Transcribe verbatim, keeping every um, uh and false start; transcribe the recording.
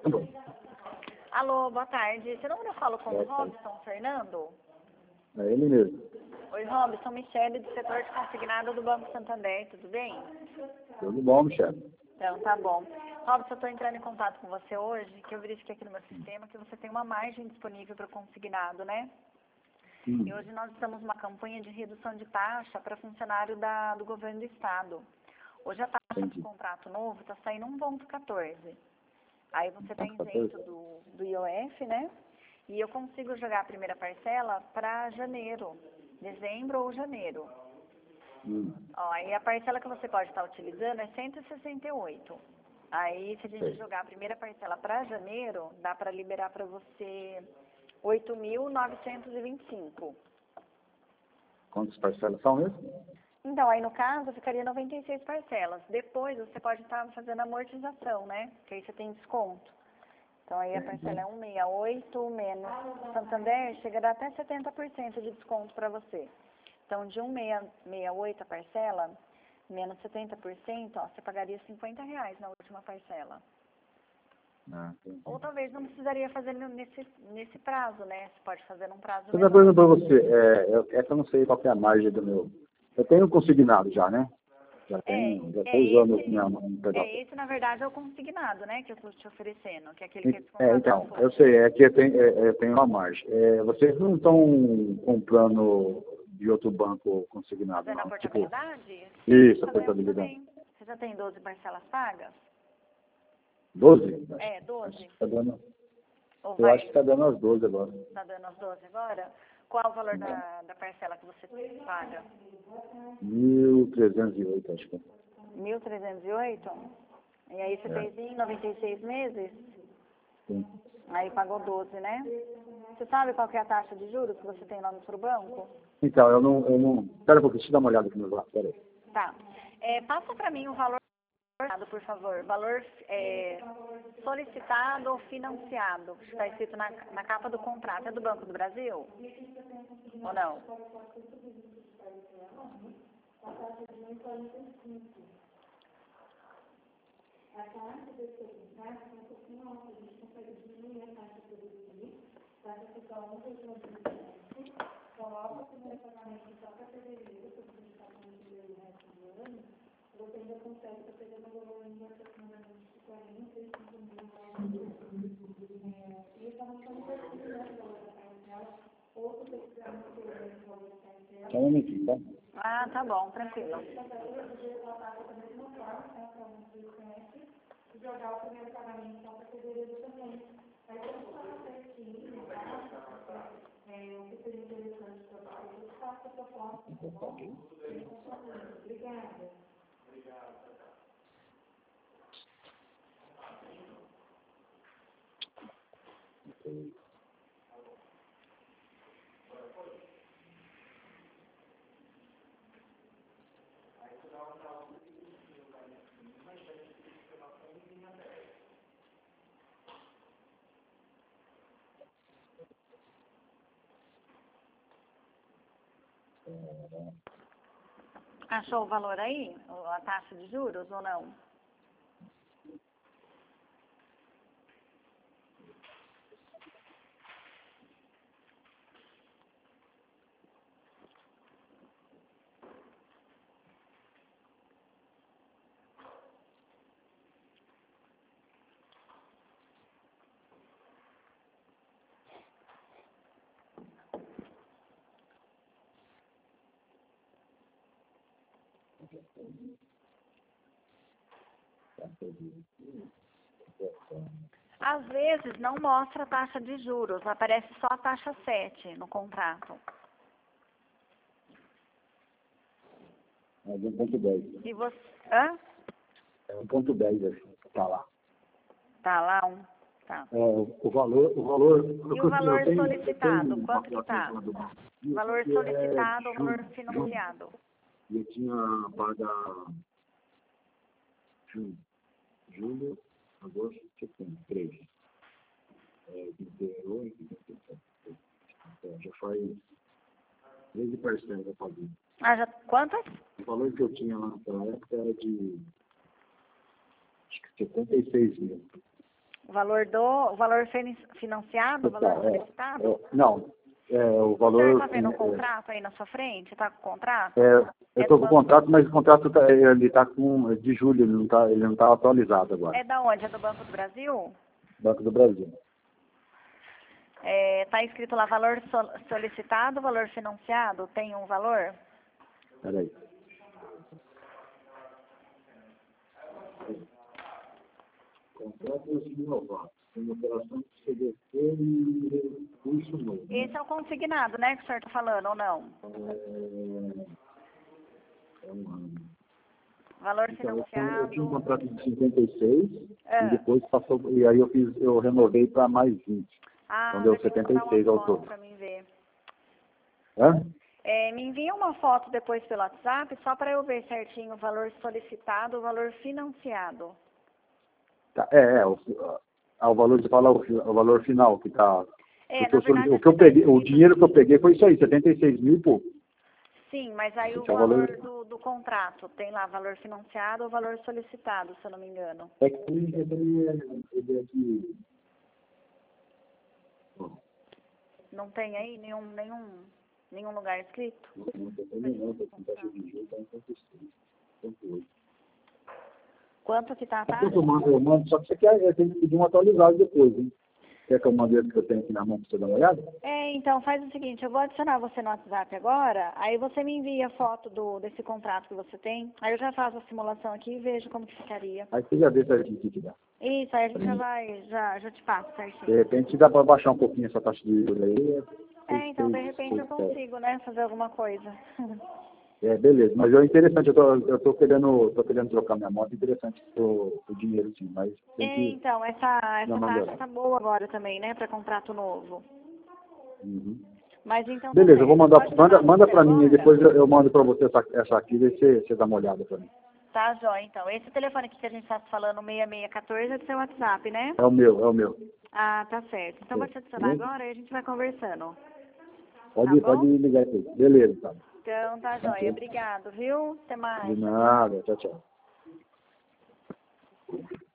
Alô, boa tarde. Esse número eu falo com o Robson Fernando? É ele mesmo. Oi, Robson, Michele, do setor de consignado do Banco Santander, tudo bem? Tudo bom, Michele? Então, tá bom. Robson, eu estou entrando em contato com você hoje, que eu verifiquei aqui no meu sistema que você tem uma margem disponível para consignado, né? Hum. E hoje nós estamos numa campanha de redução de taxa para funcionário da, do governo do estado. Hoje a taxa Entendi. do contrato novo está saindo um vírgula quatorze. Aí você tem um vírgula isento do, do I O F, né? E eu consigo jogar a primeira parcela para janeiro, dezembro ou janeiro. Hum. Ó, aí a parcela que você pode estar utilizando é cento e sessenta e oito. Aí, se a gente Sei. jogar a primeira parcela para janeiro, dá para liberar para você oito mil novecentos e vinte e cinco. Quantas parcelas são mesmo? Então, aí no caso, ficaria noventa e seis parcelas. Depois, você pode estar fazendo amortização, né? Que aí você tem desconto. Então, aí a parcela é cento e sessenta e oito menos Santander, chega a dar até setenta por cento de desconto para você. Então, de cento e sessenta e oito a parcela, menos setenta por cento, ó, você pagaria cinquenta reais na última parcela. Ah, entendi. Ou talvez não precisaria fazer nesse, nesse prazo, né? Você pode fazer num prazo Você está menor. perguntando para você, é, eu, essa eu não sei qual que é a margem do meu. Eu tenho consignado já, né? Já É, tenho, já é estou usando esse, minha minha pedal. é esse, na verdade, é o consignado, né? Que eu estou te oferecendo, que é aquele que é É, descontado então, na folha. eu sei, é que eu tenho, é, eu tenho uma margem. É, vocês não estão comprando de outro banco consignado, Fazendo a não? Tipo, portabilidade? isso, a Fazemos portabilidade. também. Você já tem doze parcelas pagas? doze? É, Acho, doze. acho que tá dando, Ou eu vai, acho que está dando as doze agora. tá dando as doze agora? Qual o valor da, da parcela que você paga? mil trezentos e oito, acho que é. mil trezentos e oito? E aí você É. fez em noventa e seis meses? Sim. Aí pagou doze, né? Você sabe qual que é a taxa de juros que você tem lá no seu banco? Então, eu não, eu não... Espera um pouquinho, deixa eu dar uma olhada aqui no lado, pera aí. Tá. É, passa para mim o valor, por favor. Valor é, solicitado ou financiado. Está escrito na, na capa do contrato. É do Banco do Brasil? Ou não? Só um minutinho, tá? Ah, tá bom, tranquilo. Achou o valor aí? A taxa de juros ou não? Às vezes não mostra a taxa de juros, aparece só a taxa sete no contrato. É de um ponto dez. E você... Hã? É um ponto dez, assim, tá lá. Tá lá um... Tá. É, o, o valor... O valor E o valor solicitado, quanto que tá? Valor é solicitado ou valor financiado? E eu tinha pago junho, julho, agosto, setembro, três. É, vinte e oito, vinte e sete. Então, já faz treze parcelas eu paguei. Ah, já... Quantas? O valor que eu tinha lá naquela época era de acho que setenta e seis mil. valor do, o valor fin- financiado, o valor Tá, é, solicitado? é, não, é, o O senhor valor... está vendo o é, contrato aí na sua frente? Está com o contrato? é, eu É estou do com o banco, contrato, mas o contrato tá, ele está com de julho, ele não está ele não tá atualizado agora. é da onde? É do Banco do Brasil? Banco do Brasil. Está escrito lá valor sol- solicitado, valor financiado? Tem um valor? Peraí. Contrato renovado, tem operação de C D C e recurso novo. Esse é o consignado, né, que o senhor está falando, ou não? É, é um ano. Valor Então, eu tinha financiado. eu tinha um contrato de cinquenta e seis Ah. e depois passou, e aí eu fiz, eu renovei para mais vinte. Ah, Então deu vai ter que setenta mandar e uma seis ao foto todo. para mim ver. Hã? É, me envia uma foto depois pelo WhatsApp, só para eu ver certinho o valor solicitado, o valor financiado. Tá, é, é, o, a- o valor, você fala o, o valor final que tá. É, Porque na eu solici- verdade, o que eu aqui tá peguei, o escrito... dinheiro que eu peguei foi isso aí, setenta e seis mil e pouco. Sim, mas aí o Esse é o valor valor. do, do contrato, tem lá valor financiado ou valor solicitado, se eu não me engano. É que ele é ele é de. Bom, Não tem aí nenhum, nenhum, nenhum lugar escrito? não tem também não, porque a taxa de juros está em cinquenta e seis, cinquenta e oito. Quanto que tá a Depois taxa? eu mando, eu mando, só que você quer, eu tenho que pedir um atualizado depois, hein? Quer que eu mande esse que eu tenho aqui na mão para você dar uma olhada? É, então faz o seguinte, eu vou adicionar você no WhatsApp agora, aí você me envia a foto do, desse contrato que você tem, aí eu já faço a simulação aqui e vejo como que ficaria. Aí você já vê certinho o que que dá. Isso, aí a gente já vai, já, já te passo De certinho. repente dá para baixar um pouquinho essa taxa de juros aí. É, então de seis, repente eu seis, sete. consigo, né, fazer alguma coisa. É, beleza, mas é interessante, eu tô, eu tô querendo, tô querendo trocar minha moto, interessante o, o dinheiro sim, mas tem É, que então, essa, dar essa uma taxa melhorada. tá boa agora também, né, para contrato novo. Uhum. Mas então tá Beleza, eu vou certo. mandar, Pode manda, mandar manda você pra mim e agora? depois eu, eu mando pra você essa, essa aqui, e você, você dá uma olhada pra mim. Tá, jóia, então. Esse telefone aqui que a gente tá falando, seis seis um quatro, é do seu WhatsApp, né? É o meu, é o meu. Ah, tá certo. Então vou te adicionar Beleza? agora e a gente vai conversando. Pode, Tá pode bom? ligar aí. Beleza, tá. Então tá, jóia. Ok. Obrigado, viu? Até De mais. Tchau, tchau. nada, tchau, tchau.